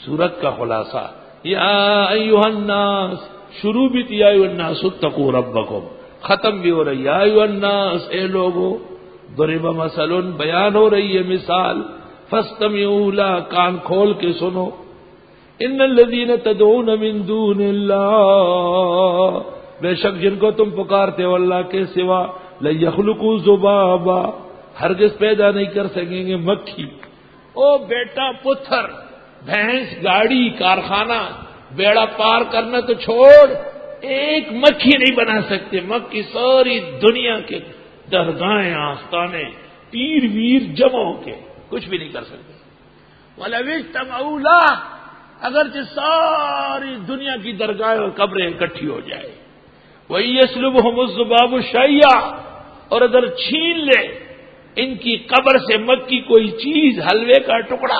سورت کا خلاصہ یا ایھا الناس، شروع بھی یا ایھا الناس اتقوا ربکم، ختم بھی ہو رہی یا ایھا الناس، اے لوگو، ضرب مثل، بیان ہو رہی ہے مثال، فاستمعوا لہ، کان کھول کے سنو، ان الذین تدعون من دون اللہ، بے شک جن کو تم پکارتے ہو اللہ کے سوا، لن یخلقوا ذبابا، ہرگز پیدا نہیں کر سکیں گے مکھی۔ او بیٹا پتھر، بھینس، گاڑی، کارخانہ، بیڑا پار کرنا تو چھوڑ، ایک مکھی نہیں بنا سکتے۔ مکھی ساری دنیا کے درگاہیں، آستانے، پیر ویر جمع ہو کے کچھ بھی نہیں کر سکتے۔ وَلَوِ اجْتَمَعُوا لَهُ، اگرچہ ساری دنیا کی درگاہیں اور قبریں اکٹھی ہو جائے، وَإِن يَسْلُبْهُمُ الذُّبَابُ شَيْئًا، اور اگر چھین لے ان کی قبر سے مکی کوئی چیز، حلوے کا ٹکڑا،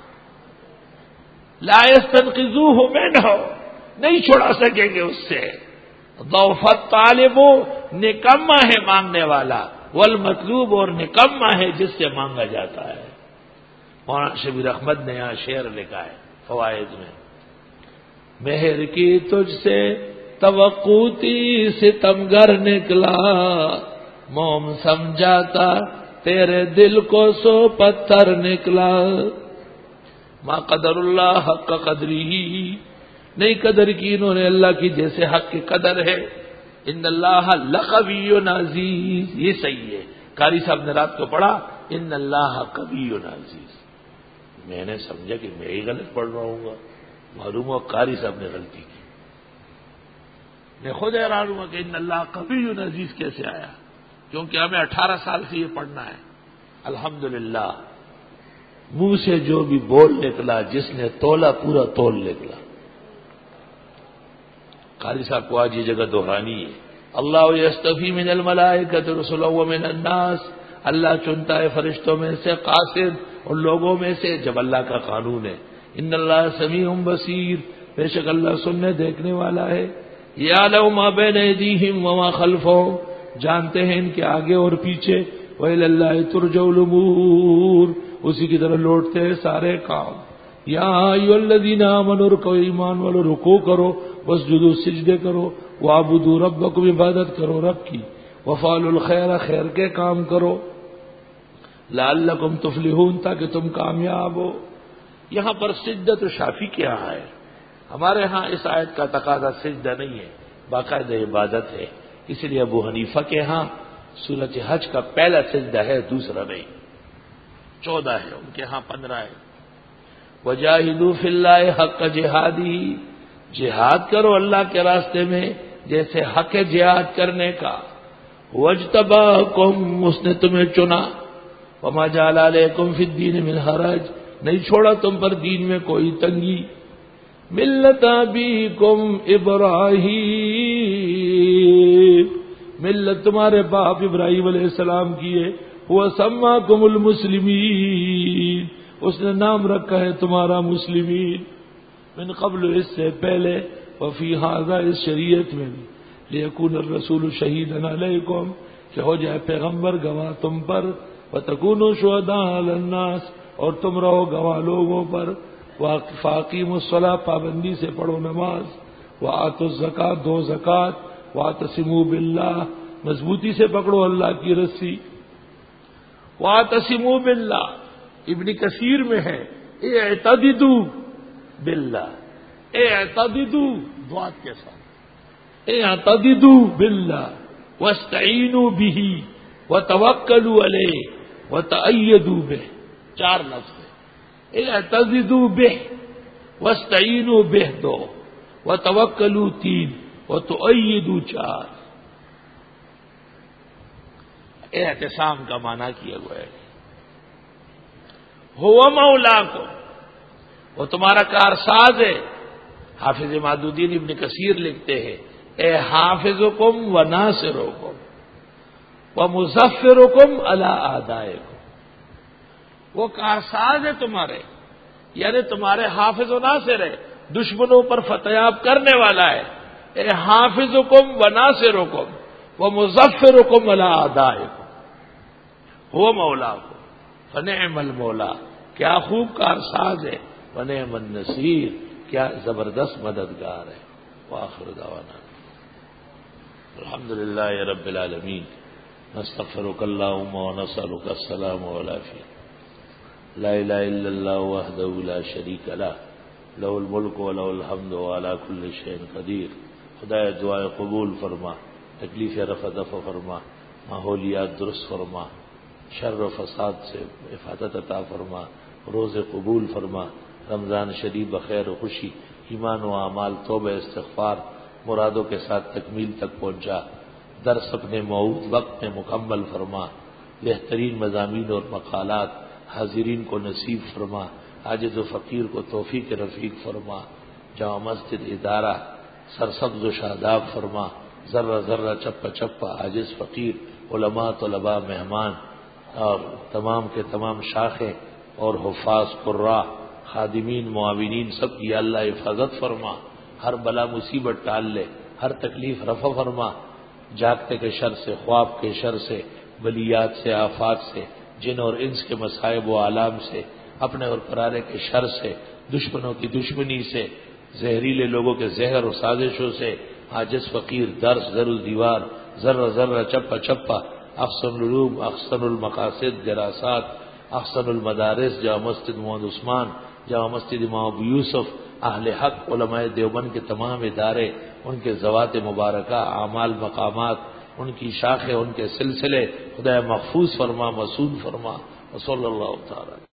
لا يستنقذوه منه، نہیں چھڑا سکیں گے اس سے۔ ضعف الطالب، نکما ہے مانگنے والا، والمطلوب، اور نکما ہے جس سے مانگا جاتا ہے۔ مولانا شبیر احمد نے یہاں شعر لکھا ہے فوائد میں، مہر کی تجھ سے توقع تھی ستمگر نکلا، موم سمجھاتا تیرے دل کو سو پتھر نکلا۔ ما قدر اللہ حق قدری، نہیں قدر کی انہوں نے اللہ کی جیسے حق کی قدر ہے۔ ان اللہ لقوی عزیز، یہ صحیح ہے، قاری صاحب نے رات کو پڑھا ان اللہ قوی عزیز، میں نے سمجھا کہ میں ہی غلط پڑھ رہا ہوں گا، معلوم ہوا قاری صاحب نے غلطی کی، میں خود حیران ہوا کہ ان اللہ قوی عزیز کیسے آیا، کیونکہ ہمیں 18 سال سے یہ پڑھنا ہے۔ الحمدللہ منہ سے جو بھی بول نکلا، جس نے تولا پورا تول نکلا۔ قاری صاحب کو آج یہ جگہ دہرانی ہے، اللہ یستفی من الملائکۃ رسلا ومن الناس، اللہ چنتا ہے فرشتوں میں سے قاصد اور لوگوں میں سے، جب اللہ کا قانون ہے۔ ان اللہ سمیع بصیر، بے شک اللہ سننے دیکھنے والا ہے۔ یعلم ما بین ایدیہم وما خلفہم، جانتے ہیں ان کے آگے اور پیچھے۔ وإلی اللہ ترجع الامور، اسی کی طرف لوٹتے ہیں سارے کام۔ یا ایھا الذین آمنوا ارکعوا، ایمان والو رکوع کرو، واسجدوا سجدے کرو، واعبدوا ربکم، عبادت کرو رب کی، وفعلوا الخیر، خیر کے کام کرو، لعلکم تفلحون، تاکہ تم کامیاب ہو۔ یہاں پر سجدہ شافی کے یہاں ہے، ہمارے ہاں اس آیت کا تقاضا سجدہ نہیں ہے، باقاعدہ عبادت ہے، اس لیے ابو حنیفہ کے ہاں سورۃ حج کا پہلا سجدہ ہے، دوسرا نہیں۔ 14 ہے، ان کے ہاں 15 ہے۔ وجاہدوا فی اللہ حق جہادی، جہاد کرو اللہ کے راستے میں جیسے حق جہاد کرنے کا۔ واجتباکم، اس نے تمہیں چنا۔ وما جعل علیکم فی الدین من حرج، نہیں چھوڑا تم پر دین میں کوئی تنگی۔ ملت ابیکم ابراہیم، ملت تمہارے باپ ابراہیم علیہ السلام کی ہے۔ وہ سماکم المسلمین، اس نے نام رکھا ہے تمہارا مسلمین، من قبل، اس سے پہلے، وفی ھذا، اس شریعت میں بھی، لیکون الرسول شہیدا علیکم، کہ ہو جائے پیغمبر گواہ تم پر، وتکونوا شہداء علی الناس، اور تم رہو گواہ لوگوں پر، فاقیموا الصلاۃ، پابندی سے پڑھو نماز، وآتوا الزکوٰۃ، دو زکوٰۃ، واعتصموا باللہ، مضبوطی سے پکڑو اللہ کی رسی۔ واعتصموا باللہ، ابن کثیر میں ہے اعتددوا باللہ، اعتددوا ضاد کے ساتھ، اعتددوا باللہ واستعینوا بہ وتوکلوا علیہ وتأیدوا بہ، 4 لفظ ہے، اعتددوا بہ، واستعینوا بہ 2، وتوکلوا 3، وتؤیدوا 4۔ اعتصام کا معنی کیا ہوا ہے، هو مولاکم، وہ تمہارا کارساز ہے۔ حافظ مادودین ابن کثیر لکھتے ہیں، اے حافظکم و ناصرکم و مظفرکم علی اعدائکم، وہ کارساز ہے تمہارے، یعنی تمہارے حافظ و ناصر ہے، دشمنوں پر فتح کرنے والا ہے۔ اے حافظکم و ناصرکم و مظفرکم علی اعدائکم، هو مولاکم فنعم المولا، کیا خوب کارساز ہے ونعم النصیر، کیا زبردست مددگار ہے۔ وآخر دعوانا الحمدللہ رب العالمین، نستغفرک اللہم ونسألک السلام والعافیہ۔ لا الہ الا اللہ وحدہ لا شریک لہ، لہ الملک ولہ الحمد وعلی کل شیء قدیر۔ خدائے دعائے قبول فرما، تکلیف رفع دفع فرما، ماحولیات درست فرما، شر و فساد سے حفاظت عطا فرما، روزے قبول فرما، رمضان شریف بخیر و خوشی، ایمان و اعمال توبہ استغفار مرادوں کے ساتھ تکمیل تک پہنچا، درس اپنے موعود وقت میں مکمل فرما، بہترین مضامین اور مقالات حاضرین کو نصیب فرما، عاجز و فقیر کو توفیق رفیق فرما، جامع مسجد ادارہ سرسبز و شاداب فرما، ذرہ ذرہ چپا چپا عاجز فقیر علماء طلباء مہمان اور تمام کے تمام شاخیں اور حفاظ قراء خادمین معاونین سب کی اللہ حفاظت فرما، ہر بلا مصیبت ٹال لے، ہر تکلیف رفع فرما، جاگتے کے شر سے، خواب کے شر سے، بلیات سے، آفات سے، جن اور انس کے مصائب و آلام سے، اپنے اور پرارے کے شر سے، دشمنوں کی دشمنی سے، زہریلے لوگوں کے زہر و سازشوں سے، عاجز فقیر درس زر دیوار ذرہ ذرہ چپا چپا، احسن العلوم احسن المقاصد دراسات احسن المدارس، جامع مسجد محمد عثمان، جامع مسجد امام ابو یوسف، اہل حق علماء دیوبند کے تمام ادارے، ان کے ذوات مبارکہ اعمال مقامات، ان کی شاخیں، ان کے سلسلے خدا محفوظ فرما، مسعود فرما، وصلی اللہ تعالی